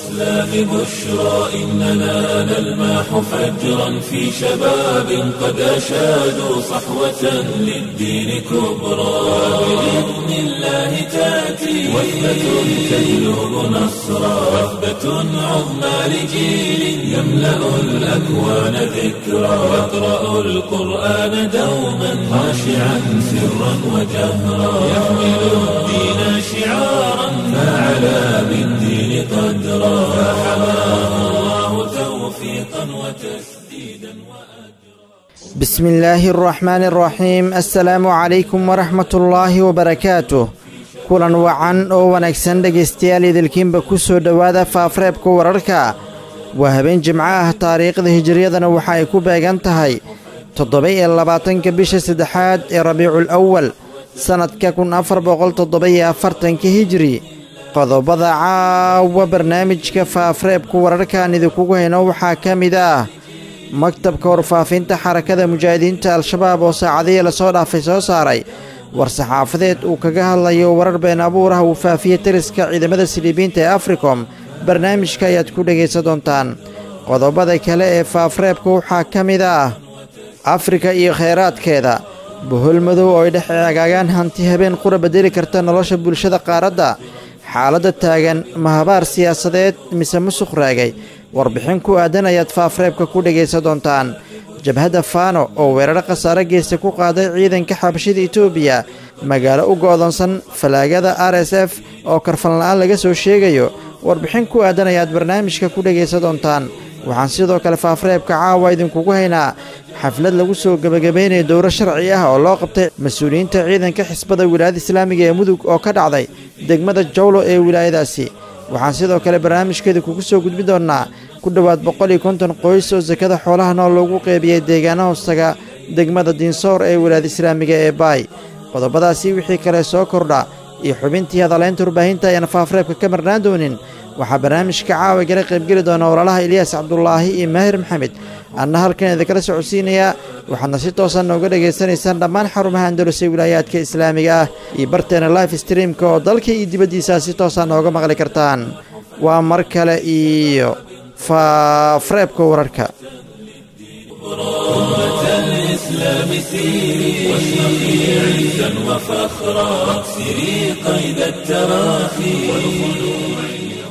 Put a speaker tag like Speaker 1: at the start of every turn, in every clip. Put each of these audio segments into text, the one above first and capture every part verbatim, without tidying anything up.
Speaker 1: الإسلام بشرى إننا نلمح فجرا في شباب قد أشادوا صحوة للدين كبرى بإذن الله تأتي وثبة تجلب نصرا وثبة عظمى لجيل يملأ الأكوان ذكرا يقرأ القرآن دوما خاشعا سرا وجهرا يحمل الدين شعارا فعلى بالدين قدرا فحماه الله توفيقا وتسديدا وأجرا.
Speaker 2: بسم الله الرحمن الرحيم. السلام عليكم ورحمة الله وبركاته. kulan wacan oo wanaagsan dhegaystayaal idilkiinba ku soo dhowaada faafareebka wararka. waa habeen jimco ah, taariikhda hijriyadana waxa ay ku beegan tahay toddoba iyo labaatanka bisha saddexaad ee rabiicul awal sannadka kun afar boqol toddoba iyo afartanka hijri. qodobada caawa barnaamijka faafareebka wararkaan idinkugu hayno waxaa ka mid ah maktabka warfaafinta xarakada mujaahidiinta al-shabaab oo saacadihii lasoo dhaafay soo saaray war-saxaafadeed uu kaga hadlayo warar been abuur ah uu faafiyey tiriska ciidamada siliibiinta ee africom. barnaamijka ayaad ku dhegaysan doontaan. qodobada kale ee faafareebka waxaa ka mid ah afrika iyo khayraadkeeda, bohol madow oo ay dhex eegaagaan hanti habeen qura bedeli karta nolosha bulshada qaaradda, xaaladda taagan mahabaar siyaasadeed mise musuq raagay. warbixin ku aadan ayaad faafareebka ku dhegaysan doontaan. jabhadda faano oo weeraro khasaare geysta ku qaaday ciidanka xabashida etoobiya, magaalo u go'doonsan falaagada r s f oo karfanla'aan laga soo sheegayo. warbixin ku aadan ayaad barnaamijka ku dhegaysan doontaan. waxaan sidoo kale faafareebka caawa idinkugu haynaa xaflad lagu soo gebagabaynaya dowro sharci ah oo loo qabtay mas-uuliyiinta ciidanka xisbada wilaayada islaamiga ee mudug oo ka dhacday degmada jawlo ee wilaayadaasi. waxaan sidoo kale barnaamijkeeda kugu soo gudbin doonnaa ku dhowaad boqol iyo konton qoys oo sakada xoolaha nool loogu qeybiyey deegaana hoostaga degmada diinsoor ee wilaayada islaamiga ee baay. qodobadaasi wixii kale soo kordha iyo xubintii hadalaynta warbaahinta ayaan faafareebka ka marnaan doonin. waxaa barnaamijka caawa igala qaybgeli doona walaalaha ilyaas cabdulaahi iyo maahir maxamed. anna halkan idinkala socodsiinayaa. waxaadna si toosan nooga dhegaysanaysaan dhammaan xarumaha andalus ee wilaayaadka islaamiga ah iyo barteena life streamka oo dalka iyo dibaddiisa si toosan nooga maqli kartaan. waa mar kale iyo faafareebka wararka.
Speaker 1: الإسلام سيري واشرقي عزا وفخرا واكسري قيد التراخي والخلوع.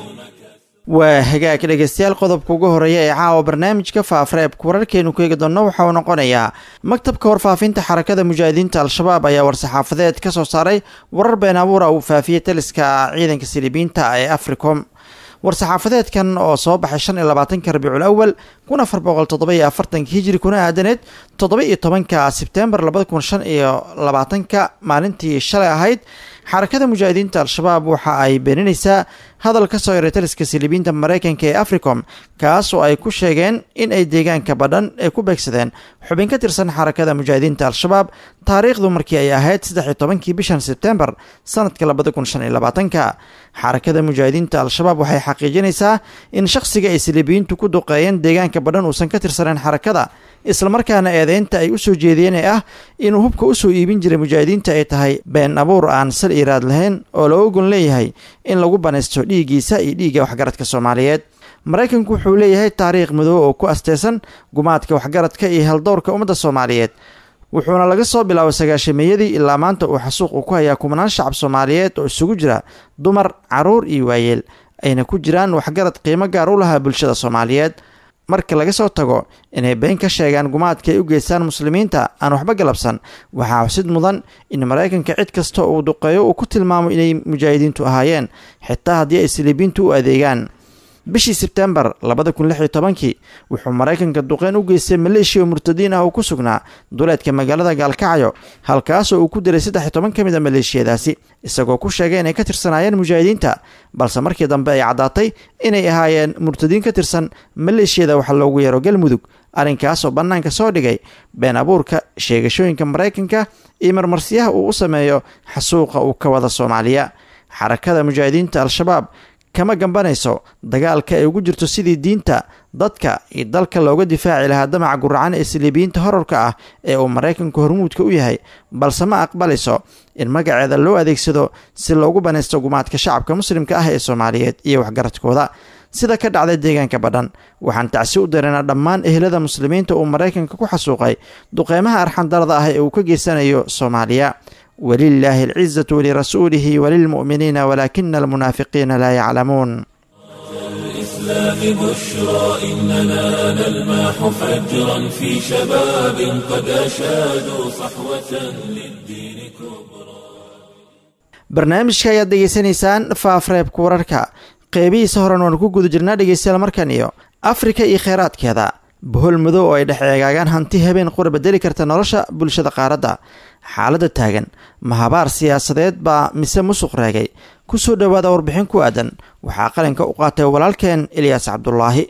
Speaker 2: waa hagaag dhegaystayaal, qodobka ugu horeeya ee caawa barnaamijka faafareebka wararkeenu ku eegi doonno waxa uu noqonayaa maktabka warfaafinta xarakada mujaahidiinta al-shabaab ayaa war-saxaafadeed ka soo saaray warar been abuura uu faafiyey taliska ciidanka siliibiinta ee africom. war-saxaafadeedkan oo soo baxay shan iyo labaatanka rabiicul awal kun afar boqol toddoba iyo afartanka hijri kuna aadaneed toddoba iyo tobanka sebtembar labada kun shan iyo labaatanka maalintii shalay ahayd, xarakada mujaahidiinta al-shabaab waxa ay beeninaysaa hadal ka soo yaray taliska siliibiinta maraykanka ee africom, kaas oo ay ku sheegeen in ay deegaanka badhan ay ku beegsadeen xubin ka tirsan xarakada mujaahidiinta al-shabaab taariikhdu markii ay ahayd saddex iyo tobankii bishan sebtembar sanadka labada kun shan iyo labaatanka. xarakada mujaahidiinta al-shabaab waxay xaqiijinaysaa in shakhsiga ay siliibiyiintu ku duqeeyeen deegaanka badhan uusan ka tirsaneen xarakada, islamarkaana eedeynta ay u soo jeediyeen ee ah inuu hubka u soo iibin jiray mujaahidiinta ay tahay been abuur aan sal iraad lahayn oo loo ogon leeyahay in lagu banaysto dhiiggiisa iyo dhiigga waxgaradka soomaaliyeed. maraykanku wuxuu leeyahay taariikh madow oo ku asteysan gumaadka waxgaradka iyo heldowrka ummadda soomaaliyeed, wuxuuna laga soo bilaabo sagaashameeyadii ilaa maanta uu xasuuq uu ku hayaa kumanaan shacab soomaaliyeed oo isugu jira dumar, caruur iyo waayeel, ayna ku jiraan waxgarad qiimo gaar u lahaa bulshada soomaaliyeed. marka laga soo tago inay been ka sheegaan gumaadka ay u geystaan muslimiinta aan waxba galabsan, waxaa xusid mudan in maraykanka cid kasta uu duqeeyo uu ku tilmaamo inay mujaahidiintu ahaayeen, xitaa haddii ay siliibiintu u adeegaan. bishii sebtembar labada kun lix iyo tobankii wuxuu maraykanka duqeyn u geystay maleeshiya murtadiin ah oo ku sugnaa duleedka magaalada gaalkacyo, halkaasoo uu ku diray saddex iyo toban ka mid a maleeshiyadaasi, isagoo ku sheegay inay ka tirsanaayeen mujaahidiinta, balse markii dambe ay caddaatay inay ahaayeen murtadiin ka tirsan maleeshiyada waxa loogu yeero galmudug. arrinkaasoo bannaanka soo dhigay been abuurka sheegashooyinka maraykanka iyo marmarsiyaha uu u sameeyo xasuuqa uu ka wada Soomaaliya. xarakada mujaahidiinta al-shabaab kama gambanayso dagaalka ay ugu jirto sidii diinta, dadka iyo dalka looga difaaci lahaa damaca guracan ee siliibiyiinta horarka ah ee uu maraykanku hormuudka u yahay, balse ma aqbalayso in magaceeda loo adeegsado si loogu banaysto gumaadka shacabka muslimka ah ee Soomaaliyeed iyo waxgaradkooda. sida ka dhacday deegaanka badhan. waxaan tacsi u dareynaa dhammaan ehelada muslimiinta uu maraykanka ku xasuuqay duqeymaha arxandarada ah ee uu ka geysanayo soomaaliya. walilaahi alcizatu walirasuulihi walilmu'miniina walaakina almunaafiqiina laa yaclamuun.
Speaker 1: الإسلام بشرى إننا نلمح فجرا في شباب قد أشادوا صحوة للدين كبرى.
Speaker 2: barnaamijka ayaad degeysanaysaan faafreebka wararka qeybihiisa horan waanu ku guda jirnaa dhegeystayaal. markan iyo afrika iyo kheyraadkeeda bohol madow oo ay dhex eegaagaan hanti habeen qura bedeli karta nolosha bulshada qaaradda. xaaladda taagan mahabaar siyaasadeed baa mise musuq reegay? kusoo dhowaada warbixin ku aadan waxaa qalinka u qaatay walaalkeen ilyaas cabdulaahi.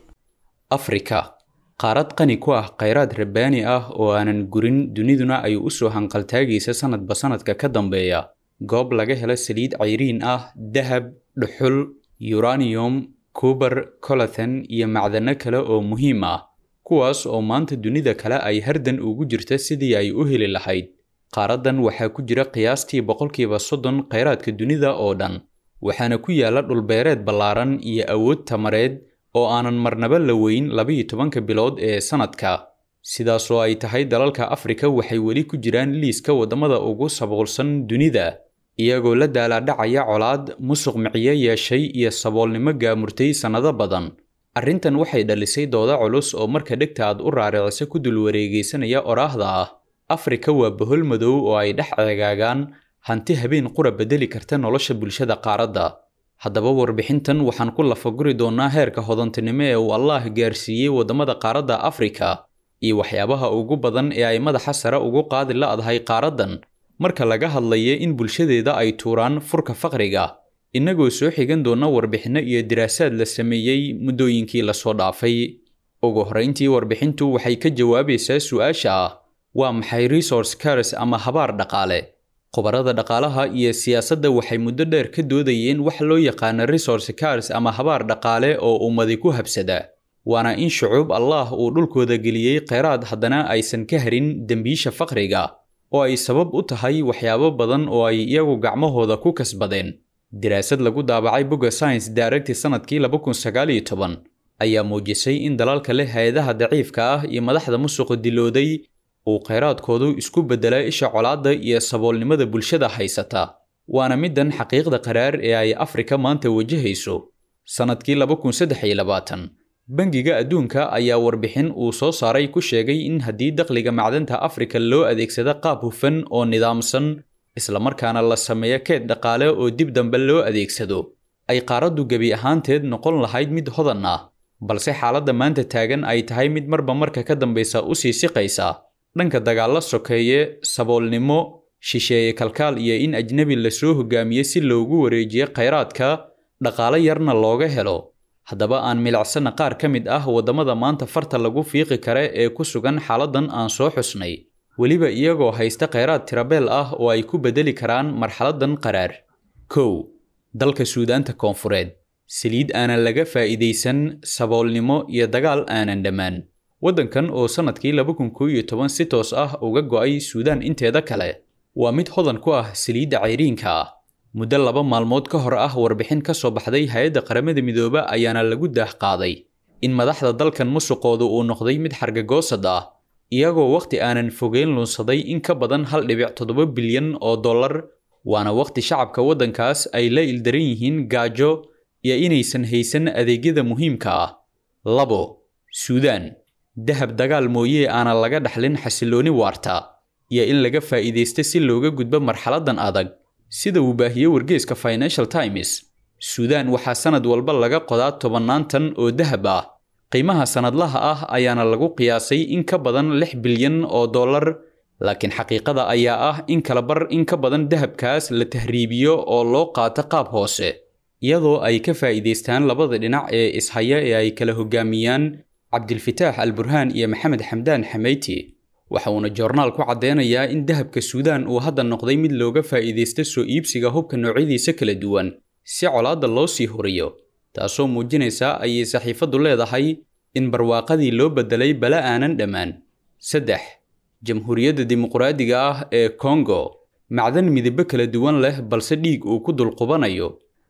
Speaker 3: afrika qaarad qani ku ah kheyraad rabbaani ah oo aanan gurin, duniduna ay u soo hanqaltaagaysa sanadba sanadka ka dambeeya. goob laga helo saliid cayriin ah, dahab, dhuxul, uranium, kubar, colathan iyo macdano kale oo muhiim ah, kuwaas oo maanta dunida kale ay hardan ugu jirta sidii ay u heli lahayd. qaaradan waxaa ku jira qiyaastii boqolkiiba soddon kheyraadka dunida oo dhan, waxaana ku yaala dhulbeereed ballaaran iyo awood tamareed oo aanan marnaba la weyn labiyo tobanka bilood ee sanadka. sidaasoo ay tahay, dalalka afrika waxay weli ku jiraan liiska waddamada ugu saboolsan dunida, iyagoo la daalaadhacaya colaad, musuq miciyo yeeshay iyo saboolnimo gaamurtay sannado badan. arrintan waxay dhalisay dooda culus oo marka dhegta aad u raaricisa ku dul wareegaysanaya oraahda ah afrika waa bohol madow oo ay dhex eegaagaan hanti habeen qura bedeli karta nolosha bulshada qaaradda. haddaba warbixintan waxaan ku lafaguri doonaa heerka hodantinimo ee uu allaah gaarsiiyey waddamada qaaradda afrika iyo waxyaabaha ugu badan ee ay madaxa sare ugu qaadi la'dahay qaaraddan marka laga hadlaya in bulshadeeda ay tuuraan furka faqriga, innagoo soo xigan doona warbixinno iyo diraasaad la sameeyey muddooyinkii lasoo dhaafay. ugu horrayntii, warbixintu waxay ka jawaabaysaa su'aasha ah waa maxay resource curse ama habaar dhaqaale. khubarada dhaqaalaha iyo siyaasadda waxay muddo dheer ka doodayeen wax loo yaqaano resource curse ama habaar dhaqaale oo ummadi ku habsada, waana in shucuub allaah uu dhulkooda geliyey kheyraad haddana aysan ka harin dembiisha faqriga, oo ay sabab u tahay waxyaabo badan oo ay iyagu gacmahooda ku kasbadeen. diraasad lagu daabacay bogga science direct sanadkii laba kun sagaal iyo toban ayaa muujisay in dalalka leh hay-adaha daciifka ah iyo madaxda musuqa dilooday uu kheyraadkoodu isku beddelay isha colaadda iyo saboolnimada bulshada haysata. waana middan xaqiiqda qaraar ee ay afrika maanta wajahayso. sanadkii laba kun saddex iyo labaatan bangiga adduunka ayaa warbixin uu soo saaray ku sheegay in haddii dakhliga macdanta afrika loo adeegsado qaab hufan oo nidaamsan, islamarkaana la sameeyo keed dhaqaale oo dib dambe loo adeegsado, ay qaaraddu gebi ahaanteed noqon lahayd mid hodan ah. balse xaaladda maanta taagan ay tahay mid marba marka ka dambaysa u sii siqaysa dhanka dagaalla sokeeye, saboolnimo, shisheeye kalkaal iyo in ajnebi lasoo hogaamiye si loogu wareejiyo kheyraadka dhaqaale yarna looga helo. haddaba aan milicsana qaar ka mid ah waddamada maanta farta lagu fiiqi kare ee ku sugan xaaladdan aan soo xusnay, weliba iyagoo haysta kheyraad tirabeel ah oo ay ku bedeli karaan marxaladdan qaraar. kow dalka suudaanta koonfureed, saliid aanan laga faa'iidaysan, saboolnimo iyo dagaal aanan dhammaan. waddankan oo sanadkii laba kun kow iyo toban si toos ah uga go'ay suudaan inteeda kale, waa mid hodan ku ah saliidda cayriinka ah. muddo laba maalmood ka hor ah warbixin ka soo baxday hay-adda qaramada midooba ayaana lagu daah qaaday in madaxda dalkan musuqoodu uu noqday mid xargagoosad ah, iyagoo wakhti aanan fogeyn lunsaday in ka badan hal dhibic toddoba bilyan oo dollar, waana wakhti shacabka waddankaas ay la ildaran yihiin gaajo iyo inaysan haysan adeegyada muhiimka ah. labo suudaan, dahab dagaal mooyee aanan laga dhaxlin xasillooni waarta iyo in laga faa'iidaysto si looga gudbo marxaladdan adag. sida uu baahiyey wargeyska Financial Times, suudaan waxaa sanad walba laga qodaa tobannaan tan oo dahab ah. qiimaha sanadlaha ah ayaana lagu qiyaasay in ka badan lix bilyan oo dollar, laakiin xaqiiqada ayaa ah in kala bar in ka badan dahabkaas la tahriibiyo oo loo qaato qaab hoose, iyadoo ay ka faa'iidaystaan labada dhinac ee ishaya ee ay kala hogaamiyaan Cabdilfataax al-Burhaan iyo Maxamed Xamdaan Xamayti. waxa uuna joornaal ku cadeynayaa in dahabka suudaan uu hadda noqday mid looga faa'iidaysto soo iibsiga hubka noocyadiisa kala duwan si colaadda loo sii horiyo, taasoo muujinaysa ayay saxiifaddu leedahay in barwaaqadii loo beddelay bala aanan dhammaan. saddex jamhuuriyadda dimuqraadiga ah ee Congo, macdan midabo kala duwan leh balse dhiig uu ku dulqubanayo.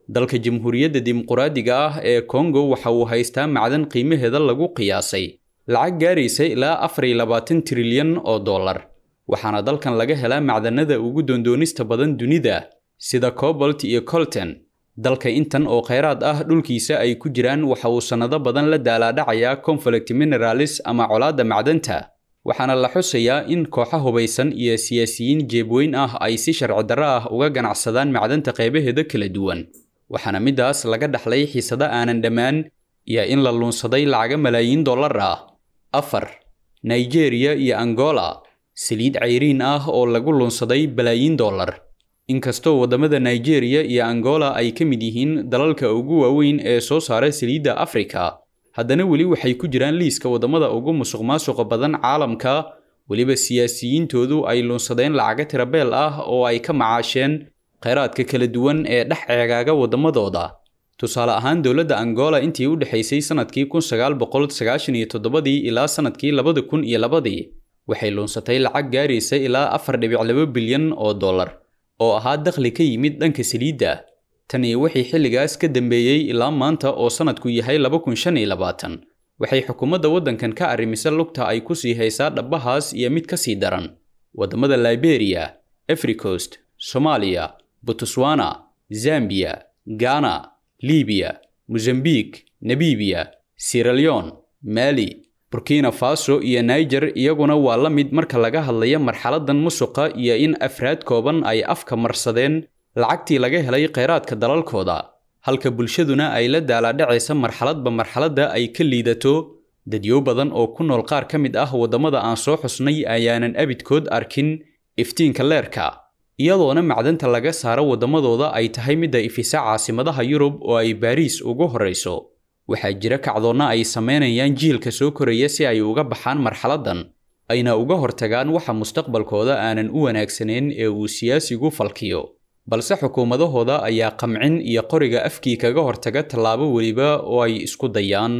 Speaker 3: dalka jamhuuriyadda dimuqraadiga ah ee Congo waxa uu haystaa macdan qiimaheeda lagu qiyaasay lacag gaaraysa ilaa afar iyo labaatan trilyan oo dollar waxaana dalkan laga helaa macdanada ugu doondoonista badan dunida sida cobalt iyo coltan dalka intan oo kheyraad ah dhulkiisa ay ku jiraan waxa uu sanado badan la daalaadhacayaa conflict minerals ama colaadda macdanta waxaana la xusayaa in kooxo hubaysan iyo siyaasiyiin jeebweyn ah ay si sharci darro ah uga ganacsadaan macdanta qaybaheeda kala duwan waxaana midaas laga dhaxlay xiisado aanan dhammaan iyo in la luunsaday lacaga malaayiin dollar ah afar Nigeria iyo Angola saliid cayriin ah oo lagu luunsaday balaayiin dollar inkastoo wadamada Nigeria iyo Angola ay ka mid yihiin dalalka ugu waaweyn ee soo saara saliidda Afrika haddana weli waxay ku jiraan liiska wadamada ugu musuqmaasuqa badan caalamka weliba siyaasiyiintoodu ay luunsadeen lacaga tirabeel ah oo ay ka macaasheen kheyraadka kala duwan ee dhex ceegaaga wadamadooda tusaale ahaan dowladda Angola intii u dhaxaysay sanadkii kun sagaal boqol sagaashan iyo toddoba ilaa sanadkii laba kun iyo laba waxay luunsatay lacag gaaraysa ilaa afar dhibic laba bilyan oo dollar oo ahaa dakhli ka yimid dhanka saliidda tan iyo wixii xilligaas ka dambeeyay ilaa maanta oo sanadku yahay laba kun shan iyo labaatan waxay xukuumadda waddankan ka arrimisay lugta ay ku sii haysaa dhabahaas iyo mid ka sii daran wadamada Liberia, Ivory Coast, Somalia, Botswana, Zambia, Ghana, Libya, Mozambique, Namibia, Sierra Leone, Mali, Burkina Faso iyo Niger iyaguna waa la mid marka laga hadlayo marxaladan musuqa iyo in afraad kooban ay afka marsadeen lacagtii laga helay kheyraadka dalalkooda halka bulshaduna ay la daalaadhacaysa marxaladba marxaladda ay ka liidato dadyo badan oo ku nool qaar ka mid ah wadamada aan soo xusnay ayaanan abidkood arkin iftiinka leerka iyadoona macdanta laga saaro wadamadooda ay tahay midda ifisa caasimadaha Yurub oo ay Paris ugu horeyso waxaa jira kacdoonna ay sameynayaan jiilka soo koraya si ay uga baxaan marxaladan ayna uga hortagaan waxa mustaqbalkooda aanan u wanaagsaneyn ee uu siyaasigu falkiyo balse xukuumadahooda ayaa qamcin iyo qoriga afkii kaga hortaga tallaabo waliba oo ay isku dayaan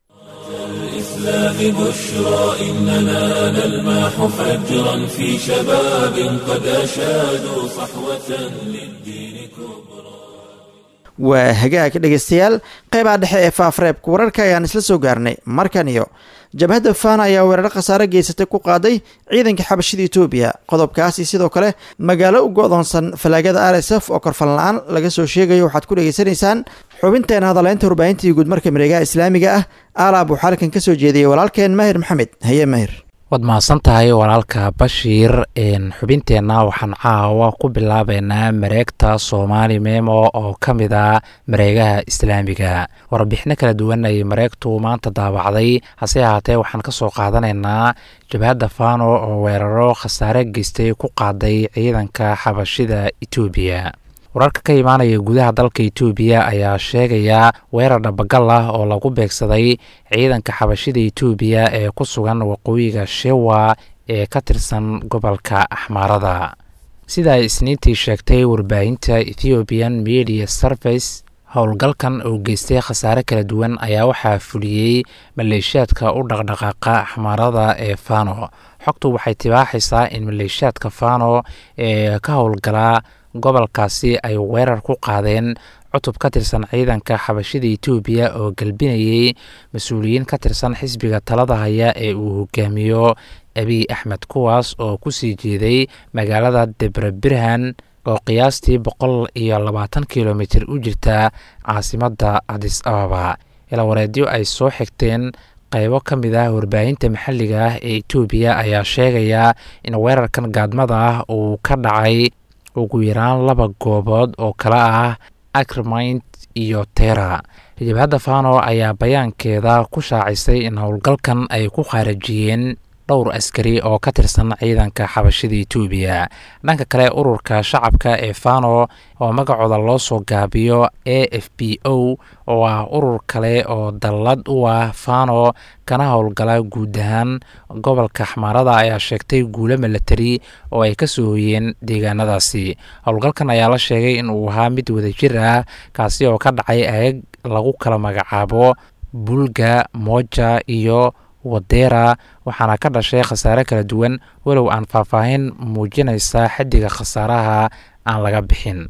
Speaker 1: الإسلام بشرى إننا نلمح فجرا في شباب قد أشادوا صحوة للدين كبرى
Speaker 2: waa hagaag dhegeystayaal qaybaha dhexe ee faafreebka wararka ayaan isla soo gaarnay markan iyo jabhadda Fana ayaa weerar khasaare geysatay ku qaaday ciidanka xabashida Itoobiya qodobkaasi sidoo kale magaalo u go'doonsan falaagada R S F oo korfan la'aan laga soo sheegayo waxaad ku dhageysanaysaan xubinteena hadaleynta warbaahinta guud marka mareegaha islaamiga ah alaab uu halkan ka soo jeediyay walaalkeen Mahir Maxamed haye Mahir
Speaker 4: wad maasan tahay walaalka Bashiir een xubinteena waxaan caawa ku bilaabeynaa mareegta Soomaali Memo oo kamid ah mareegaha islaamiga warbixino kala duwan ay mareegtu maanta daabacday hase ahaatee waxaan ka soo qaadanaynaa jabhadda Fano oo weeraro khasaare geystay ku qaaday ciidanka xabashida Itoobiya wararka ka imaanaya gudaha dalka Itoobiya ayaa sheegaya weerar dhabagal ah oo lagu beegsaday ciidanka xabashida Itoobiya ee ku sugan waqooyiga Shewa ee ka tirsan gobolka Axmaarada sida ay isniintii sheegtay warbaahinta Ethiopian Media Service howlgalkan oo geystay khasaare kala duwan ayaa waxaa fuliyay maleeshiyaadka u dhaqdhaqaaqa Axmaarada ee Fano xogtu waxay tibaaxaysaa in maleeshiyaadka Fano ee ka howlgala gobolkaasi ay weerar ku qaadeen cutub ka tirsan ciidanka xabashida Itoobiya oo galbinayay mas'uuliyiin ka tirsan xisbiga talada haya ee uu hogaamiyo Abiy Ahmed kuwaas oo ku sii jeeday magaalada Debre Birhan oo qiyaastii boqol iyo labaatan kiiloomitir u jirta caasimadda Addis Ababa ila wareedyo ay soo xigteen qaybo ka mid ah warbaahinta maxalliga ah ee Itoobiya ayaa sheegaya in weerarkan gaadmada ah uu ka dhacay ugu yaraan laba goobood oo kala ah Akrmint iyo Tera jabhadda Fano ayaa bayaankeeda ku shaacisay in howlgalkan ay ku khaarajiyeen dhowr askari oo ka tirsan ciidanka xabashida Itoobiya dhanka kale ururka shacabka ee Fano oo magacooda loo soo gaabiyo A F P O oo ah urur kale oo dallad u ah Fano kana howlgala guud ahaan gobolka Axmaarada ayaa sheegtay guulo military oo ay ka soo hoyeen deegaanadaasi howlgalkan ayaa la sheegay in uu ahaa mid wadajir ah kaasi oo ka dhacay aag lagu kala magacaabo Bulga Moja iyo Wadera waxaana ka dhashay khasaare kala duwan walow aan faahfaahin muujinaysa xaddiga khasaaraha aan laga bixin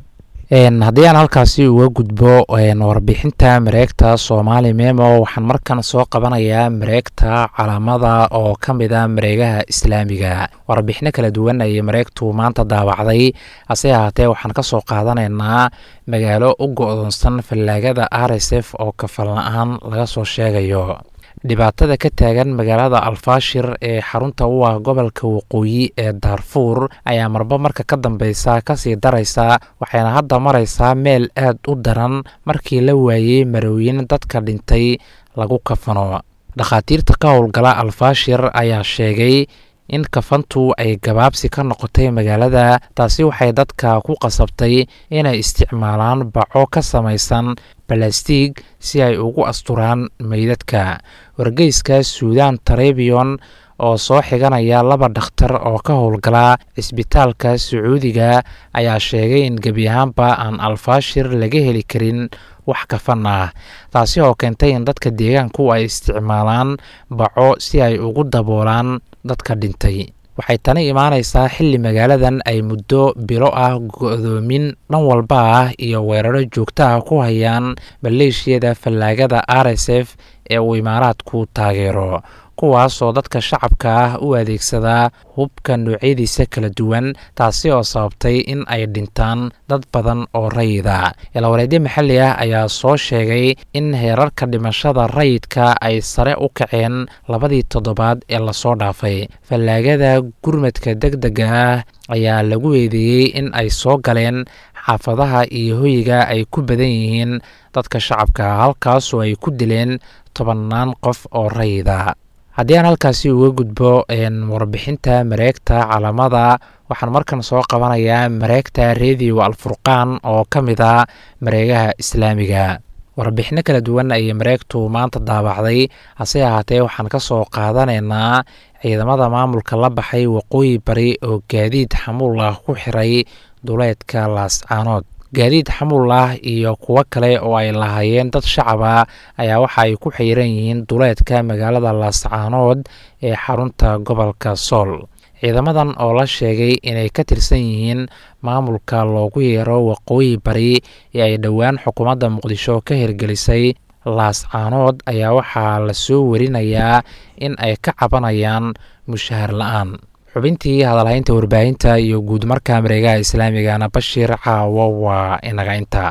Speaker 4: haddii aan halkaasi uga gudbo warbixinta mareegta Somali Memo waxaan markan soo qabanayaa mareegta Calaamada oo ka mid ah mareegaha Islaamiga warbixino kala duwan ay mareegtu maanta daawacday ase ahaatee waxaan ka soo qaadanaynaa magaalo u go'doonsan fallaagada R S F oo kafalnaan laga soo sheegayo dhibaatada ka taagan magaalada Al-Fashir ee xarunta u ah gobolka waqooyi ee Darfur ayaa marba marka ka dambeysa ka sii daraysa waxayna hadda maraysaa meel aad u daran markii la waayay marooyin dadka dhintay lagu kafano dhakhaatiirta ka howlgala Al-Fashir ayaa sheegay in kafantu ay gabaabsi ka noqotay magaalada taasi waxay dadka ku qasabtay inay isticmaalaan baco ka samaysan plastic si ay ugu asturaan meydadka wargeyska Sudan Tribune oo soo xiganaya laba dhakhtar oo ka howlgala isbitaalka Sacuudiga ayaa sheegay in gebi ahaanba aan Al-Fashir laga heli karin wax kafan ah taasi oo keentay in dadka deegaanku ay isticmaalaan baco si ay ugu daboolaan dadka dhintay waxay tani imaanaysaa xilli magaaladan ay muddo bilo ah go'doomin dhan walba ah iyo weeraro joogto ah ku hayaan maleeshiyada fallaagada R S F ee uu imaaraadku taageero kuwaasoo dadka shacabka ah u adeegsada hubka noocyadiisa kala duwan taasi oo sababtay in ay dhintaan dad badan oo rayida ilaawareedyo maxalli ah ayaa soo sheegay in heerarka dhimashada rayidka ay sare u kaceen labadii toddobaad ee lasoo dhaafay fallaagada gurmadka degdega ah ayaa lagu eedeeyey in ay soo galeen xaafadaha iyo hoyiga ay ku badan yihiin dadka shacabka halkaasoo ay ku dileen tobannaan qof oo rayida haddii aan halkaasi uga gudbo warbixinta mareegta Calaamada waxaan markan soo qabanayaa mareegta Radio Al-Furqaan oo ka mid ah mareegaha Islaamiga warbixino kala duwan ay mareegtu maanta daabacday hase ahaatee waxaan ka soo qaadanaynaa ciidamada maamulka la baxay waqooyi bari oo gaadiid xamuul ah ku xiray duleedka Laascaanood gaadiid xamuul ah iyo kuwo kale oo ay lahaayeen dad shacab ah ayaa waxa ay ku xiran yihiin duleedka magaalada Laascaanood ee xarunta gobolka Sool ciidamadan oo la sheegay inay ka tirsan yihiin maamulka loogu yeero waqooyi bari ee ay dhowaan xukuumadda Muqdisho ka hirgelisay Laascaanood ayaa waxaa la soo warinayaa in ay ka cabanayaan mushahar la'aan xubintii hadalhaynta warbaahinta iyo guud marka mareegaha Islaamigana Bashiir caawa waa inaga inta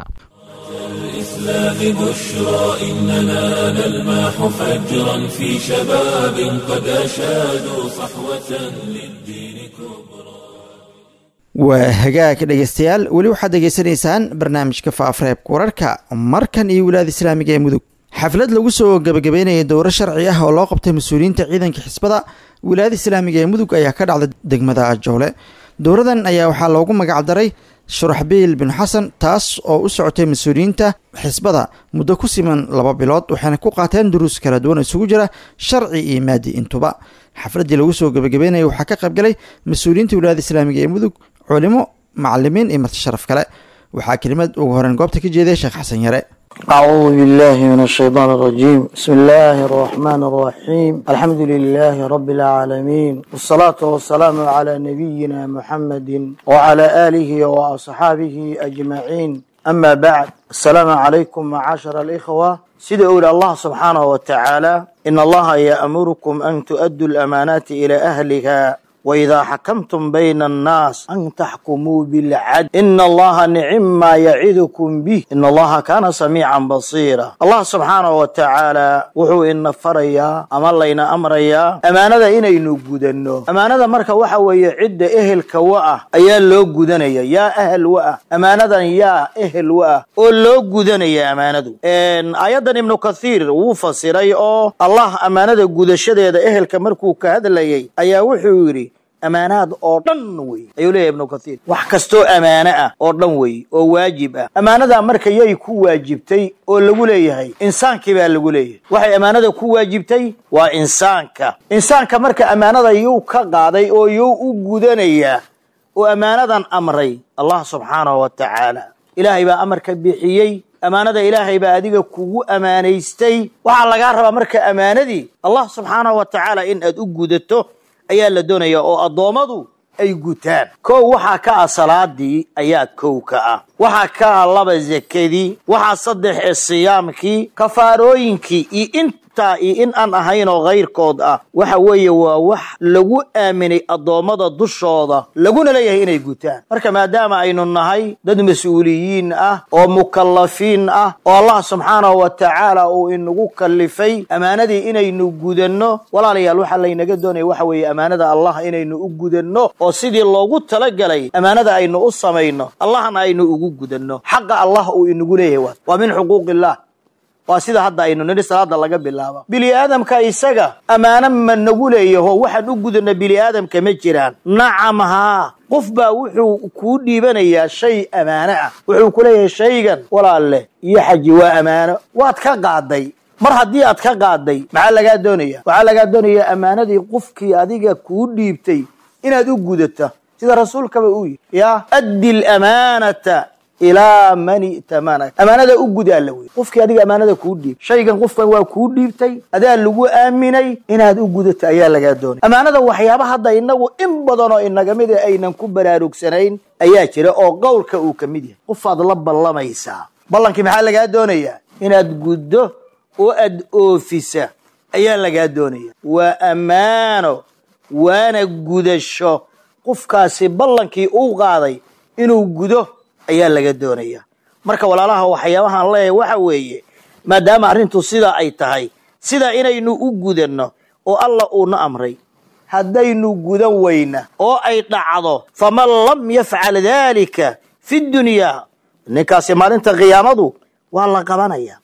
Speaker 1: الإسلام بشرى إننا نلمح فجرا في شباب قد أشادوا صحوة للدين كبرى
Speaker 2: waa hagaag dhegeystayaal weli waxaad degeysanaysaan barnaamijka Faafareebka wararka markan iyo wilaayada Islaamiga ee Mudug xaflad lagu soo gabagabeynayay dowro sharci ah oo loo qabtay mas'uuliyiinta ciidanka xisbada wilaayada Islaamiga ee Mudug ayaa ka dhacday degmada Ajoole dowradan ayaa waxaa loogu magac daray Shuraxbiil bin Xasan taas oo u socotay mas'uuliyiinta xisbada muddo ku siman laba bilood waxaana ku qaateen duruus kala duwan isugu jira sharci iyo maadi intuba xafladii lagu soo gabagabeynayay waxaa ka qayb galay mas'uuliyiinta wilaayada Islaamiga ee Mudug culimo macallimiin iyo marti sharaf kale waxaa kelimad ugu horeen goobta ka jeeday Sheekh Xasan Yare
Speaker 5: أعوذ بالله من الشيطان الرجيم بسم الله الرحمن الرحيم الحمد لله رب العالمين والصلاة والسلام على نبينا محمد وعلى آله وأصحابه أجمعين أما بعد السلام عليكم معاشر الإخوة سيد أولى الله سبحانه وتعالى إن الله يأمركم أن تؤدوا الأمانات إلى أهلها وإذا حكمتم بين الناس أن تحكموا بالعدل إن الله نعم ما يعظكم به إن الله كان سميعا بصيرا الله سبحانه وتعالى وحو إن فريا أما الله أمريا أمانة إنا ينقودنو أمانة مركا وحو يعد أهل كواء أيا لو قدنيا يا أهل وأه أمانة يا أهل وأه ولو قدنيا أمانة إن أيضا ابن كثير وفصيري أو الله أمانة قدشة أهل كمركو كهذا اللي أيا وحوري أمانات أو دن وي أيولي ابن كثير وحكستو أمانة أو دن وي أو واجب أمانة مركا يكو واجبتي أو لغولي هاي إنسان كبا لغولي وحي أمانة كو واجبتي وإنسانك إنسانك مركا أمانة يو كغادي أو يو أقودانيا وأمانة أمري الله سبحانه وتعالى إلهي با أمرك بيحيي أمانة إلهي با أديك كو أمانيستي وحا لغاربا مركا أمانة دي الله سبحانه وتعالى إن أد أقودته ayaa la doonaya oo adoomadu ay gutaan. kow waxaa ka ah salaadii ayaa kow ka ah, waxaa ka ah laba zakadii, waxaa saddex ee siyaamkii, kafaarooyinkii iyo intaa iyo in aan ahaynoo kayrkood ah. waxa weeye waa wax lagu aaminay addoommada dushooda laguna leeyahay inay gutaan. marka maadaama aynu nahay dad mas-uuliyiin ah oo mukallafiin ah oo allah subxaanahu wa tacaala uu inagu kallifay ammaanadii inaynu gudanno, walaalayaal waxaa laynaga doonaya waxa weeye ammaanada allah inaynu u gudanno oo sidii loogu talagalay ammaanada aynu u samayno allahna aynu ugu gudanno. xaqa allah uu inagu leeyahay waa min xuquuqillah, waa sida hadda aynu nidhi salaada laga bilaabo. bini aadamka isaga ammaano ma nagu leeyaho waxaan u gudanna bini aadamka ma jiraan? nacam haa, qof baa wuxuu kuu dhiibanayaa shay ammaano ah, wuxuu ku leeyahay shaygan walaalle iyo xaji waa ammaano, waad ka qaaday. mar haddii aad ka qaaday maxaa lagaa doonaya? waxaa lagaa doonayaa ammaanadii qofkii adiga kuu dhiibtay inaad u gudato, sida rasuulkaba uu yidhi yaa addi lamaanata ilaa man i'tamanaka, ammaanada u gud alla wey. qofkii adiga ammaanada kuu dhiib, shaygan qofkan waa kuu dhiibtay, adaa lagu aaminay inaad u gudato ayaa lagaa doonay. ammaanada waxyaaba hadda inagu in badanoo inaga mid a aynan ku baraarugsanayn ayaa jira oo qowlka uu ka mid yahay. qofaad la ballamaysaa, ballankii maxaa lagaa doonayaa? inaad guddo oo aad oofisa ayaa lagaa doonaya. waa ammaano waana gudasho, qofkaasi ballankii uu qaaday inuu gudo ayaa laga doonaya. marka walaalaha waxyaabahaan leeyahay waxa weeye maadaama arrintu sidaa ay tahay, sidaa inaynu u gudanno oo alla uuna amray, haddaynu gudan weyna oo ay dhacdo faman lam yafcal daalika fi dunyaa, ninkaasi maalinta qiyaamadu waa la qabanaya.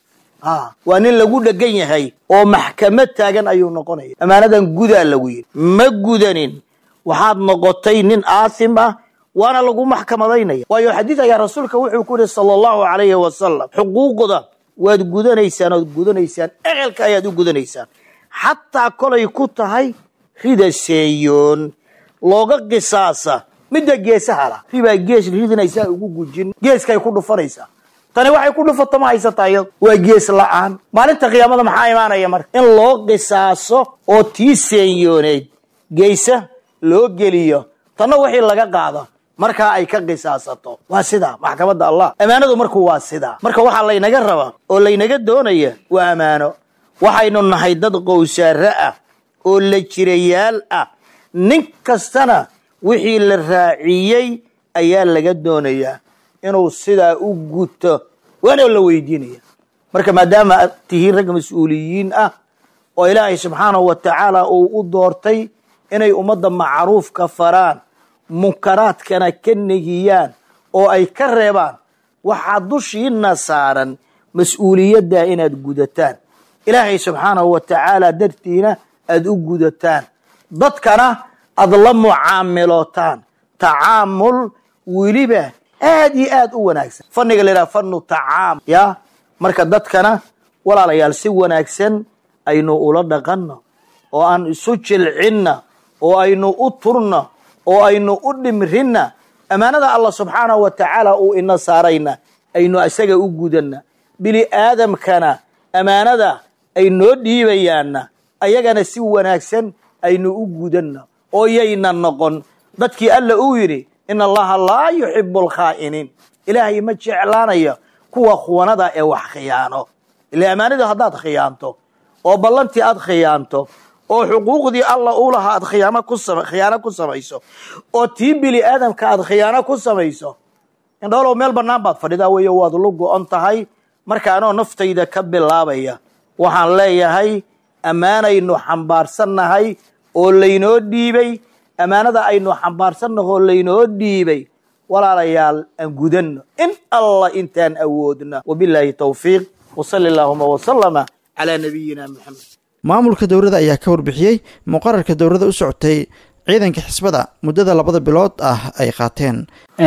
Speaker 5: waa nin lagu dhegan yahay oo maxkamad taagan ayuu noqonaya. ammaanadan gudaa lagu yidhi, ma gudanin waxaad noqotay nin aasim ah, waana lagu maxkamadaynaya. waayo xadiid ayaa rasuulka wuxuu ku yidhi sala allahu calayhi wasalam, xuquuqda waad gudanaysaan ood gudanaysaan, ehelka ayaad u gudanaysaan, xataa kolay ku tahay rida seeyoon looga qisaasa midda geesaha lah. ribaa gees ridinaysaa ugu gujin, geeskay ku dhufanaysaa. tani waxay ku dhufato ma haysataa iyado, waa gees la'aan. maalinta qiyaamada maxaa imaanaya marka? in loo qisaaso oo tii seeyooneyd geesa loo geliyo, tanna wixii laga qaado markaa ay ka qisaasato. waa sidaa maxkamadda allah. ammaanadu marku waa sidaa. marka waxaa laynaga rabaa oo laynaga doonaya waa ammaano. waxaynu nahay dad qowsaare ah oo la jirayaal ah, nin kastana wixii la raaciyey ayaa laga doonayaa inuu sidaa u guto, waana la weydiinaya. marka maadaama aad tihiin rag mas-uuliyiin ah oo ilaahay subxaanahu wa tacaala uu u doortay inay ummadda macruufka faraan, munkaraadkana ka negiyaan oo ay ka reebaan, waxaa dushiina saaran mas-uuliyadda inaad gudataan, ilaahay subxaanahu wa tacaala dartiina aad u gudataan, dadkana aad la mucaamilootaan tacaamul weliba aad iyo aad u wanaagsan. fanniga la yidhaha fannu tacaam ya marka dadkana walaalayaal si wanaagsan aynu ula dhaqanno oo aan isu jilcinna oo aynu u turno oo aynu u dhimrinna. ammaanada allah subxaanahu wa tacaala uu ina saarayna aynu isaga u gudanna. bini aadamkana ammaanada ay noo dhiibayaanna ayagana si wanaagsan aynu u gudanna oo yayna noqon dadkii alla uu yidhi in allaha laa yuxibu alkhaa'iniin, ilaahay ma jeclaanayo kuwa khuwanada ee wax khiyaano. ila ammaanada haddaad khiyaanto oo ballantii aad khiyaanto oo xuquuqdii alla uu lahaa aad khiyaamo ku sama khiyaano ku samayso oo tii bini aadamka aad khiyaano ku samayso, indhoolow meel bannaan baad fadhidaa weeye, waad lu go-on tahay. marka anoo naftayda ka bilaabaya waxaan leeyahay ammaanaynu xambaarsannahay oo laynoo dhiibay, ammaanada aynu xambaarsannaho laynoo dhiibay walaalayaal aan gudanno in allah intaan awoodna. wabilaahi tawfiiq, wasali allaahuma wasalama calaa nabiyina maxamed.
Speaker 2: maamulka dowladda ayaa ka warbixiyey muqararka dowladda u socotay ciidanka xisbada muddada labada bilood ah ay qaateen.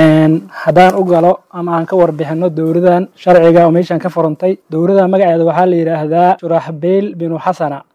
Speaker 6: haddaan u galo ama aan ka warbixino dowladan sharciga oo meeshaan ka furantay, dowladda magaceeda waxaa la yidhaahdaa shuraxbeyl binu xasana.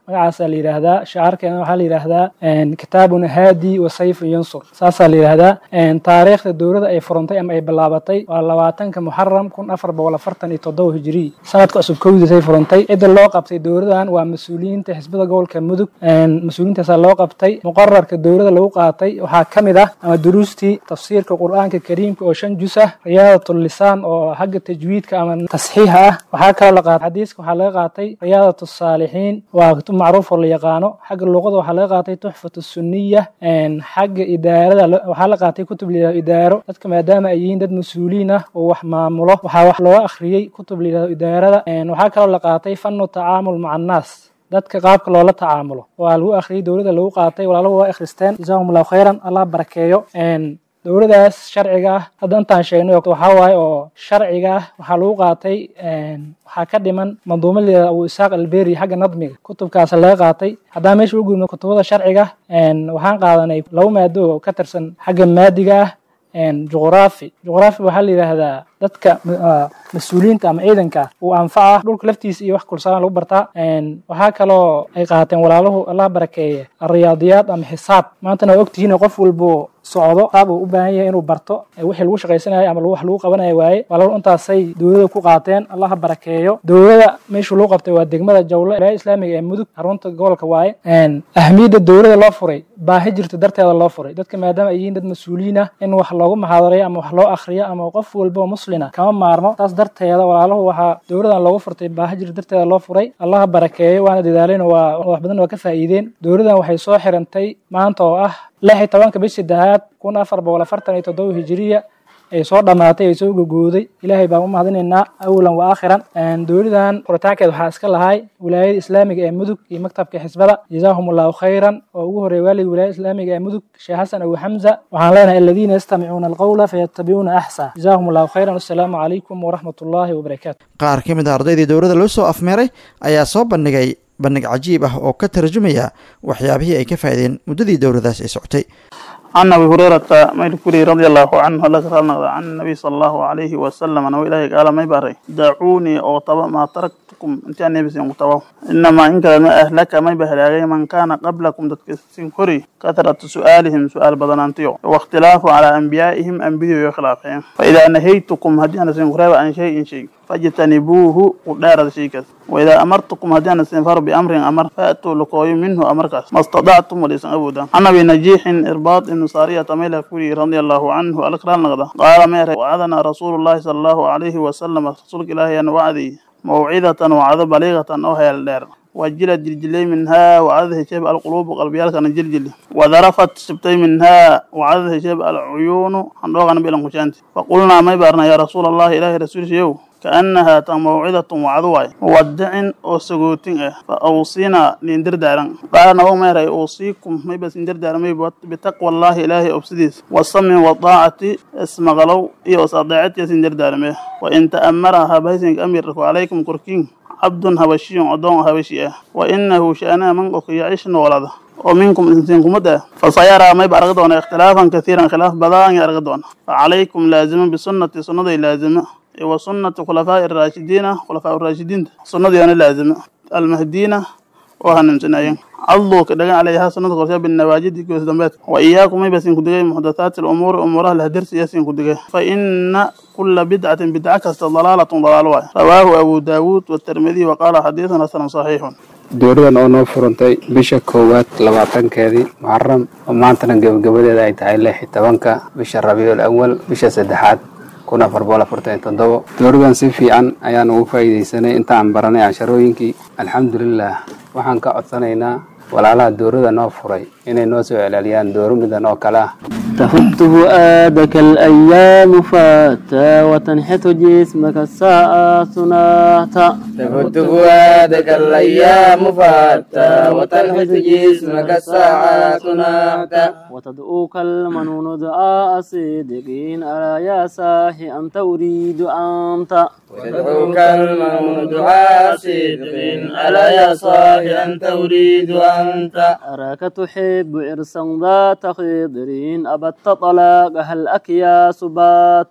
Speaker 6: magacaasaa la yidhaahdaa shacaarkeena waxaa la yidhaahdaa kitaabun haadi wa sayfu yansur saasaa la yidhaahdaa taariikhda dowladda ay furantay ama ay bilaabatay waa labaatanka muxaram kun afar boqol afartan iyo toddoba hijiriy sanadka cusub kowdiisay furantay cidda loo qabtay dowladan waa mas-uuliyiinta xisbada gobolka mudug mas-uuliyiintaasaa loo qabtay muqararka dowladda lagu qaatay waxaa ka mid ah ama duruustii tafsiirka qur-aanka kariimka oo shan jus ah riyaadatul lisaan oo xagga tajwiidka ama tasxiixa ah waxaa kaloo la qaatay xadiiska waxaa laga qaatay riyaadatu saalixiin waa kutub macruuf oo la yaqaano xagga luqada waxaa laga qaatay tuxfatu sunniya xagga idaarada waxaa la qaatay kutub la yidhahdo idaaro dadka maadaama ay yihiin dad mas-uuliin ah oo wax maamulo waxaa wax looga akhriyey kutub la yidhahdo idaarada waxaa kaloo la qaatay fanu tacaamul maca annaas dadka qaabka loola tacaamulo waa lagu akhriyey dowladda lagu qaatay walaalahu waa akhristeen jazaahum allahu khayran allah barakeeyo dowladaas sharciga ah hadda intaan sheegnay waxaa waaye oo sharciga ah waxaa lagu qaatay waxaa ka dhiman manduuma layihahdo abu isaaq alberi xagga nadmiga kutubkaas laga qaatay haddaan meesha u gudno kutubada sharciga waxaan qaadanay laba maado oo ka tirsan xagga maadiga ah juqraafi juqraafi waxaa la yidhaahdaa dadka mas-uuliyiinta ama ciidanka uu anfaca dhulka laftiisa iyo wax kulsaan lagu bartaa waxaa kaloo ay qaateen walaaluhu allah barakeeye ariyaadiyaad ama xisaab maantana waa ogtihiin qof walbo socdo qaab uu u baahan yahay inuu barto wixii lagu shaqaysanayo ama wax lagu qabanayo waaye walaaluhu intaasay dowladda ku qaateen allah barakeeyo dowladda meeshu lagu qabtay waa degmada jawle ilaa islaamiga ee mudug xarunta gobolka waaye ahmiyadda dowladda loo furay baahi jirta darteeda loo furay dadka maadaama ay yihiin dad mas-uuliyiin ah in wax loogu muxaadareeyo ama wax loo akhriyo ama qof walbo muslina kama maarmo taas darteeda walaaluhu waxaa dowladan loogu furtay baahi jirta darteeda loo furay allah barakeeyo waana dadaaleen waa wax badan waa ka faa'iideen dowladan waxay soo xirantay maanta oo ah lix iyo tobanka bishii saddexaad kun afar boqol afartan iyo toddoba hijiriya ay soo dhammaatay ay soo gogooday ilaahay baan u mahadinaynaa awalan wa aakhiran dowladan furitaankeed waxaa iska lahay wilaayada islaamiga ee mudug iyo maktabka xisbada jazaahum allahu khayran oo ugu horreeya waalid wilaayada islaamiga ee mudug sheekh xasan abu xamza waxaan leenahay aladiina yastamicuuna alqawla fayattabicuuna axsaa jazaahum allahu khayran assalaamu calaykum waraxmat ullaahi wabarakaatu
Speaker 2: qaar ka mid a ardaydii dowladda loo soo afmeeray ayaa soo bandhigay bandhig cajiib ah oo ka tarjumaya waxyaabihii ay ka faa'iideen muddadii dowladaas ay socotay
Speaker 7: عن أبي هريرة مالكوري رضي الله عنه لك عن النبي صلى الله عليه وسلم أنه إلهي قال ما يباري دعوني أو طبع ما تركتكم انت النبي سيمتواه إنما إن كان أهلك ما يبهر من كان قبلكم تتكسين كري كثرة سؤالهم سؤال بدنانتيو واختلاف على أنبيائهم أنبياء وخلافهم فإذا نهيتكم هدينا سنقرأ عن شيء شيء فاجتنبوه ودار الشيء وإذا أمرتكم هدينا سنفر بأمر أمر فأتوا لقوي منه أمر كاس ما استطعتم وليسن أبدا أنا بنجيح إرباط إن صارية ميلا كوري رضي الله عنه الأكرام نغدا قال مير وعدنا رسول الله صلى الله عليه وسلم رسولك إلهي أن وعدي موعظة وعظ بليغة أو هي الدار وجلت جلجلي منها وعذه شيب القلوب وقلبيالك أنا جلجلي وذرفت سبتي منها وعذه شيب العيون حنروغنا بلا مشانتي فقلنا ما يبارنا يا رسول الله إلهي رسول شيو كأنها موعظة وعظواي مودع وسجوتين فأوصينا لندر دارن قال نو ما رأي أوصيكم ما بس ندر دارن ما بتقوى الله إلهي أبسديس والصم والطاعة اسم غلو يوصدعت يسندر دارن وإن تأمرها بيسنك أميرك عليكم كركين عبد هبشي عدون هبشي وإنه شأنا من يعيش ولده ومنكم إنسانكم مدى فسيرى ما يبرغدون اختلافا كثيرا خلاف بدان يرغدون فعليكم لازم بسنة سنة لازم وسنة خلفاء الراشدين خلفاء الراشدين سنة يعني لازم المهديين وهنمسنايين عضوا كدغا عليها سنة قرشة بالنواجد كوس دمبات وإياكم يبسين كدغا محدثات الأمور أمورها لهدرس ياسين كدغا فإن كل بدعة بدعة كالضلالة ضلالة رواه أبو داود والترمذي وقال حديثنا حسن صحيح
Speaker 8: dowladan oo noo furantay bisha koowaad labaatankeedii muxaram oo maantana gabagabadeeda ay tahay lix iyo tobanka bisha rabiicul awal bisha saddexaad kun afar boqol afartan iyo toddoba dowladan si fiican ayaan ugu faa'iidaysanay intaan baranay casharooyinkii alxamdulilah waxaan ka codsanaynaa walaalaha dowladda noo furay inay noo soo celceliyaan dowro midan oo kale ah
Speaker 9: تفت فؤادك الأيام فاتا وتنحت جسمك الساعة صنعتا
Speaker 10: تفت فؤادك الأيام فاتا وتنحت جسمك الساعة صنعتا
Speaker 9: وتدعوك المنون دعاء صدقين ألا يا ساحي أنت أريد أنت
Speaker 10: وتدعوك المنون دعاء صدقين ألا يا صاحي أنت أريد أنت
Speaker 9: أراك تحب إرسا ذات خضرين أبت طلاقها الأكياس باتا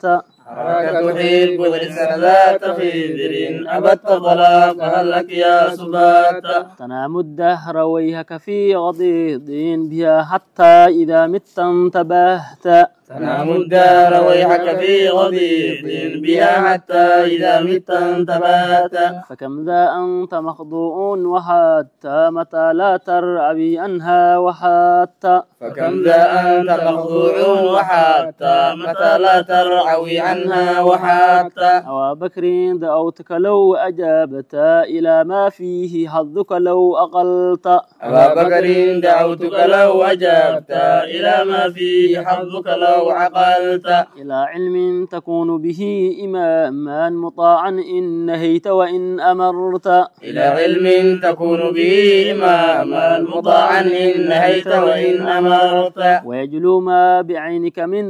Speaker 10: حركة حب لسان ذات خضر أبت طلاق هل لك يا سبات
Speaker 9: تنام الدهر ويهك في غضيض بها حتى إذا مت انتبهت
Speaker 10: تنام الدار ويحك في غضيض بها حتى إذا مت انتبهت
Speaker 9: فكم ذا أنت مخضوع وحتى متى لا ترعبي عنها وحتى
Speaker 10: فكم ذا أنت مخضوع وحتى متى لا ترعوي عنها وحتى
Speaker 9: أو بكر دعوتك لو أجابت إلى ما فيه حظك لو أقلت
Speaker 10: أبا بكر دعوتك لو أجبت إلى ما فيه حظك لو عقلت
Speaker 9: إلى علم تكون به إماما مطاعا إن نهيت وإن أمرت
Speaker 10: إلى علم تكون به إماما مطاعا إن نهيت وإن أمرت
Speaker 9: ويجلو ما بعينك من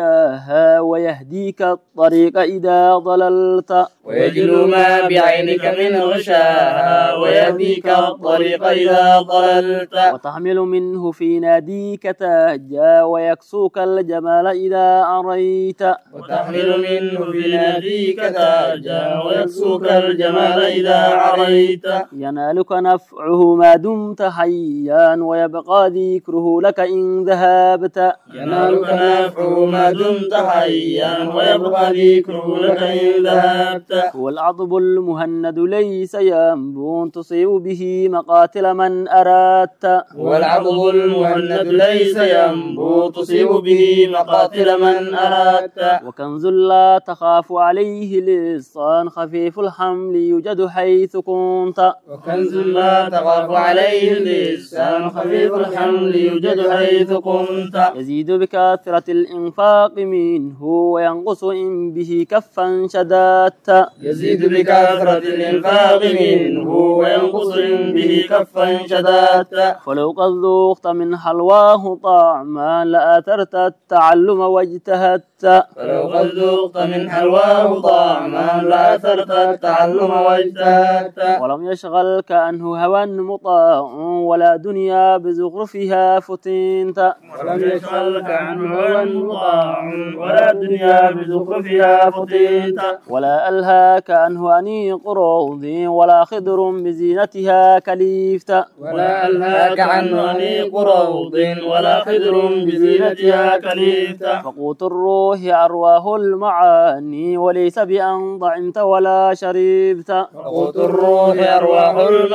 Speaker 9: غشاها ويهديك الطريق إذا ضللت
Speaker 10: ويجلو ما بعينك من غشاها ويهديك الطريق إذا ضللت
Speaker 9: وتحمل منه في ناديك تهجا ويكسوك الجمال إذا أريت
Speaker 10: وتحمل منه في ناديك تاجا ويكسوك الجمال إذا عريت
Speaker 9: ينالك نفعه ما دمت حيا ويبقى ذكره لك إن ذهبت
Speaker 10: ينالك نفعه ما دمت حيا ويبقى ذكره لك إن ذهبت
Speaker 9: هو العضب المهند ليس ينبو تصيب به مقاتل من أردت
Speaker 10: هو العضب المهند ليس ينبو تصيب به مقاتل من أردت
Speaker 9: وكنز لا تخاف عليه لصان خفيف الحمل يوجد حيث كنت
Speaker 10: وكنز لا تخاف عليه اللسان خفيف الحمل يوجد حيث كنت
Speaker 9: يزيد بكثرة الإنفاق منه وينقص إن به كفا شددت
Speaker 10: يزيد بكثرة الإنفاق منه وينقص إن به كفا شددت
Speaker 9: فلو قد ذوقت من حلواه طعما لآثرت التعلم واجتهدت
Speaker 10: فلو قد ذوقت من حلواه طعما لأثرت التعلم واجتهدت
Speaker 9: ولم يشغلك عنه هوى مطاع ولا دنيا بزخرفها فتنت
Speaker 10: ولم يشغلك عنه هوى مطاع ولا دنيا بزخرفها فتنت
Speaker 9: ولا ألهاك عنه أنيق روض ولا خضر بزينتها كليفت
Speaker 10: ولا ألهاك عنه أنيق روض ولا خضر بزينتها كليفت
Speaker 9: فقوت الروح أرواه المعاني وليس بأن ضعمت ولا شربت
Speaker 10: فقوت الروح أرواح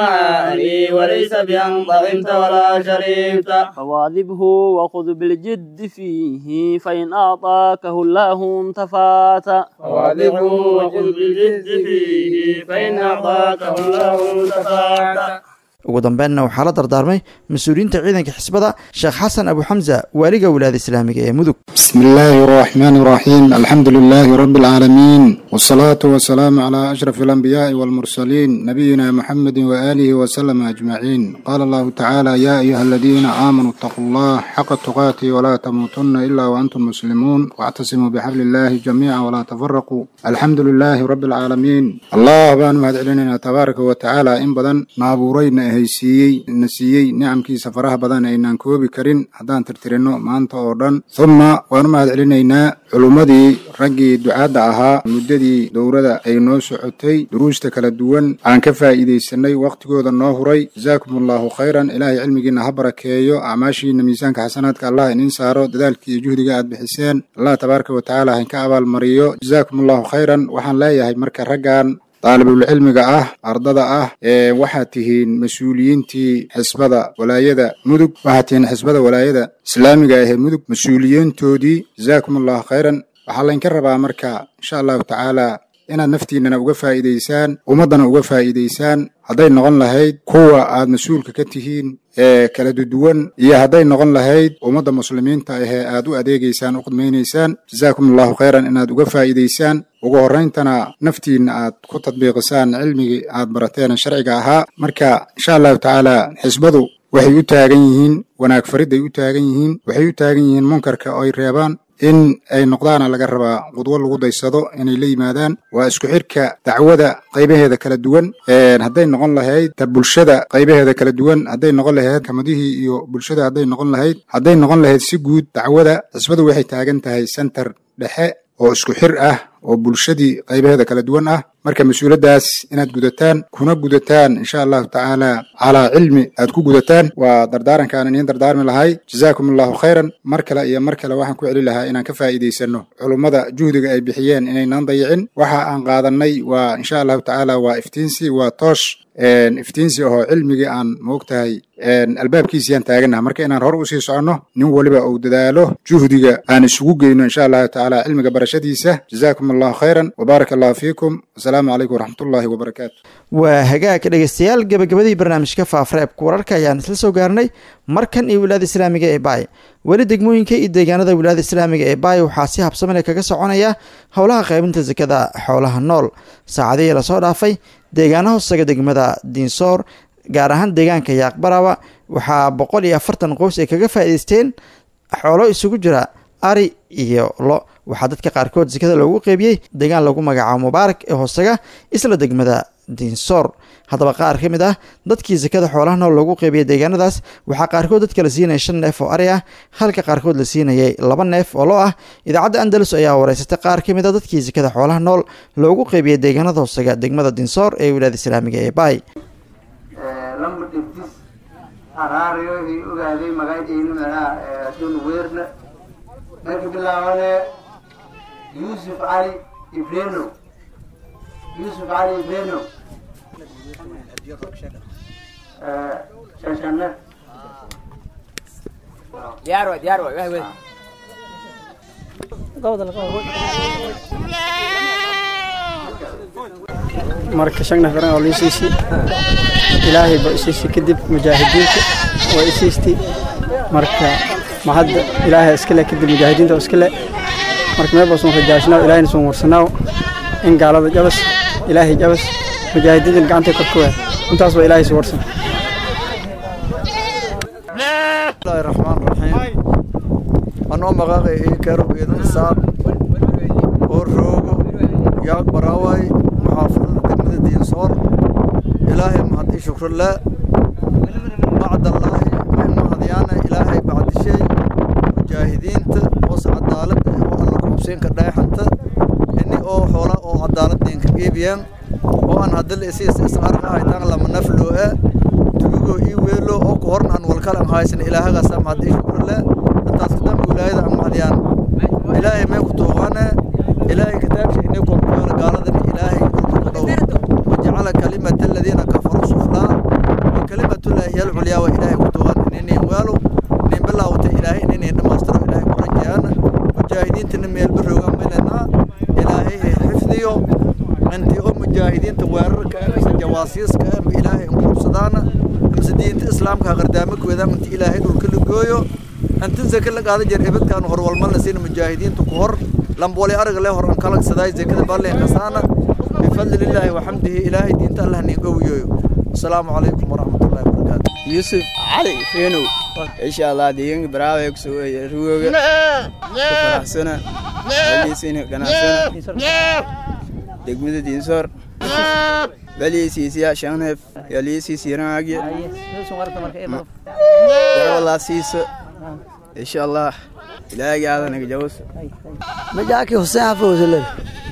Speaker 10: المعاني وليس بأن ضغمت ولا شربت
Speaker 9: فواظبه وخذ بالجد فيه فإن أعطاكه الله انتفعت
Speaker 10: فواظبه وخذ بالجد فيه فإن أعطاكه الله انتفعت
Speaker 2: ugu dambeynna waxaa la dardaarmay mas-uuliyiinta ciidanka xisbada sheekh xasan abu xamza waaliga wilaayada islaamiga ee mudug
Speaker 11: بسم الله الرحمن الرحيم الحمد لله رب العالمين والصلاة والسلام على أشرف الأنبياء والمرسلين نبينا محمد وآله وسلم أجمعين قال الله تعالى يا أيها الذين آمنوا اتقوا الله حق تقاته ولا تموتن إلا وأنتم مسلمون واعتصموا بحبل الله جميعا ولا تفرقوا الحمد لله رب العالمين الله بان مهدعلنا تبارك وتعالى إن بدن نابورين هيسيي نسيي نعم كي سفرها بدن أينان كوبي كرين حدان ترترينو مانتا أوردن ثم وأنا مهدعلنا علومدي رجي دعاء أها مددي دورة أي نوع سعوتي دروس تكالدوان عن كفا إذا سني وقت جود النهري جزاكم الله خيرا إلهي علمي جنا هبرك يو أعماشي إن حسناتك الله إن سارو ذلك جهد قاعد بحسين الله تبارك وتعالى إن كعب المريو جزاكم الله خيرا وحن لا يهي مركز رجعان طالب العلم اه أرضا اه إيه وحاتهين مسؤولين تي حسبدا ولايدا مدك وحاتهين حسبدا ولايدا إسلامي اه مدك مسؤولين تودي جزاكم الله خيرا وحالا نكربها مركا إن شاء الله تعالى إن نفتينا وقفا إيديسان ومضنا وقفا إيديسان هذا نغن لهيد قوة عاد مسؤول ككتهين ee kala duwan iyo haday noqon lahayd umada muslimiinta ah aad u adeegaysaan u qadmeynaysaan jazaakumullahu khayran inaad uga faa'iideysaan ugu horeyntana naftiina aad ku tadbiiqisaan cilmiga aad barateen sharciga ahaa marka insha Allah taala xisbadu waxay u taagan yihiin wanaag farid ay u taagan yihiin waxay u taagan yihiin munkarka ay reebaan in ay noqdaan laga rabaa qudwo lagu daysado inay la yimaadaan waa isku xirka dacwada qaybaheeda kala duwan ee haday noqon lahayd ta bulshada qaybaheeda kala duwan haday noqon lahayd kamadihii iyo bulshada haday noqon lahayd haday noqon lahayd si guud dacwada xisbadu waxay taagan tahay center dhexe oo isku xir ah oo bulshadii qaybaheeda kala duwan ah marka mas-uuliyaddaas inaad gudataan kuna gudataan insha allahu tacaala calaa cilmi aad ku gudataan waa dardaarankaan iniin dardaarmi lahay jazaakum allahu khayran mar kale iyo mar kale waxaan ku celi lahaa inaan ka faa'iidaysano culummada juhdiga ay bixiyeen inaynaan dayicin waxa aan qaadanay waa insha allahu tacaala waa iftiinsi waa toosh iftiinsi ahoo cilmigii aan moogtahay albaabkiisiyaan taaganaha marka inaan hor usii soconno nin waliba uu dadaalo juhdiga aan isugu geyno insha allahu tacaala cilmiga barashadiisa jazaakum allahu khayran wabaaraka allahu fiikum wasalaamu calaykum waraxmatullahi wabarakaatu
Speaker 2: waa hagaag dhegeystayaal gabagabadii barnaamijka faafareebka wararka ayaan isla soo gaarnay markan iyo wilaayada islaamiga ee baay weli degmooyinka iyo deegaanada wilaayada islaamiga ee baay waxaa si habsamile kaga soconaya howlaha qaybinta sakada xoolaha nool saacadihii lasoo dhaafay deegaana hoostaga degmada diinsoor gaar ahaan deegaanka yaaqbarawa waxaa boqol iyo afartan qoys ay kaga faa'iidaysteen xoolo isugu jira ari iyo lo waxaa dadka qaarkood sakada loogu qeybiyey deegaan lagu magacaabo mubaarak ee hoostaga isla degmada diinsoor haddaba qaar ka mid ah dadkii sakada xoolaha nool loogu qeybiyey deegaanadaas waxaa qaarkood dadka la siinayay shan neef oo ari ah halka qaarkood la siinayay laba neef oo lo ah idaacadda andalus ayaa wareysatay qaar ka mid a dadkii sakada xoolaha nool loogu qeybiyey deegaanada hoostaga degmada diinsoor ee wilaayada islaamiga ee baay
Speaker 12: lamba dhibtis araariyoohii ogaaday magaceenu meelaha adduun weerna marka bilaabane yuusuf cali ibreno yuusuf cali ibreno shashane
Speaker 13: diyaar waay diyaar waay wahwed
Speaker 14: marka shan nafar oo liisiisi ilaahay ba isiisi kadib mujaahidiinta waa isiisti marka ma hadda ilaahay iskale kadib mujaahidiinta iskale marka meel baan rajaashnaa ilaahayna soo warsanaa in gaalada jabas ilaahay jabas mujaahidiinta gacanta ka kooya intaas waa ilaahay soo warsan
Speaker 15: bismillahir rahmaanir rahiim anoo magaqay ee karo idan saab oo roogo yaa baraway محافظة دقمة دينصور إلهي مهدي شكر الله بعد الله من مهديانا إلهي بعد شيء مجاهدين وصع عدالة وأنا كمسين كدايحنت إني أو حولا أو عدالة دين كجيبيان وأنا هذا الأساس إسعار هايتان لما نفلوه تبقوا إيويلو أو كورن عن والكلام هايسن إلهي غسام مهدي شكر الله أنت أصدام ولاية عن مهديان إلهي ما يكتوغانا إلهي كتاب شيء نيكم قال قال إلهي وجعل كلمة الذين كفروا سفلا وكلمة الله هي العليا وإلهي كتوغان إنني والو نين بالله وت إلهي إنني نماستر إلهي ورجعنا مجاهدين تنمي البر وغملنا إلهي حفظيو أنت أم مجاهدين توارك أمس جواسيس كأم إلهي أم صدانا أمس دين الإسلام كغردامك وإذا أنت إلهي دول كل جويو أنت ذكر لك هذا جربت كانوا هرول والمال نسين مجاهدين تكهر لم بولي أرجع له هرم كلك سداي زي كذا بالله كسانا بفضل الله وحمده إلهي دين الله نيجويو السلام عليكم ورحمة الله وبركاته
Speaker 10: يوسف علي فينو إن شاء الله دين براويك سوي روجا فرح سنة بلي سنة كنا سنة دقمة دين صار بلي سيسيا شانف يلي سيسي راجع والله سيس إن شاء الله إلهي هذا نجوز
Speaker 16: مجاكي حسين حفوز الله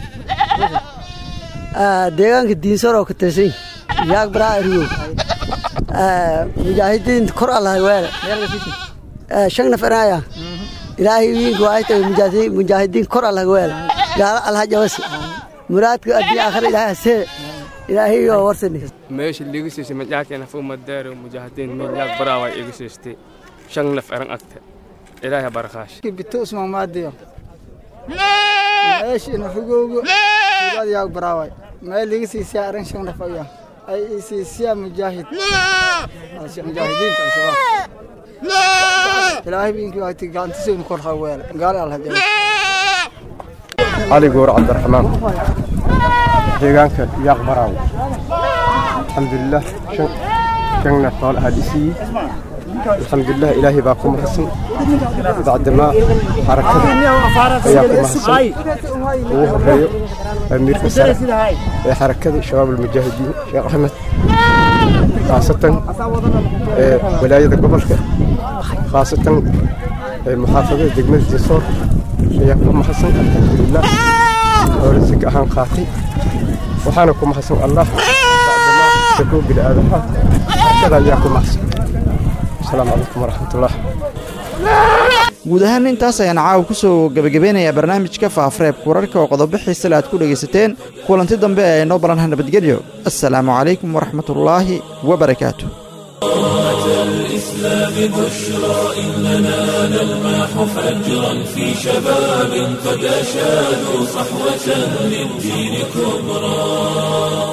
Speaker 16: deegaanka diinsoor oo ka tirsan yaag baraa ariyo mujaahidiin kor allah weele shan nafar ayaa ilaahay wiinka waa ay mujaahidiin mujaahidiin kor allah weele gaala allah jabas muraadka adii aakhir ilaahay see ilaahay oo warsan
Speaker 17: meesha liigu siisay majaakina fuu madaaro mujaahidiin meel yaag baraa way igu siistay shan nafar agta ilaahay barakaash
Speaker 14: bito usma maadiyo meesha ina xugoogo ilaad yaag baraa way meel liigu siisay arin shan nafar ayaa ay siisay mujaahid mujaahidiin al-shabaab ilaahay wiinka waa tigaantiisa kor haweele gaala allah jabas
Speaker 18: علي قور عبد الرحمن ديغانك ياق براو الحمد لله شننا طال هاديسي الحمد لله إلهي باكم حسن بعد ما حركة ياكم حسن وهو أمير كسر حركة شباب المجاهدين شيخ أحمد خاصة ولاية قبل خاصة محافظة دقمة الجسور ياكم حسن الحمد لله xoolo sika ahaan qaatay waxaana ku mahadsan allah bacdama sakoo bini'aadaha arkada ayaa ku mahadsan asalaamu calaykum waraxmatullah
Speaker 2: guud ahaan intaas ayaan caawa ku soo gabagabeynayaa barnaamijka faafareebka wararka oo qodobo xiise le aad ku dhegaysateen kulanti dambe ee noo balanha nabadgelyo assalaamu calaykum waraxmatullaahi wabarakaatu
Speaker 1: الإسلام بشرى إننا نلمح فجرا في شباب قد أشادوا صحوة للدين كبرى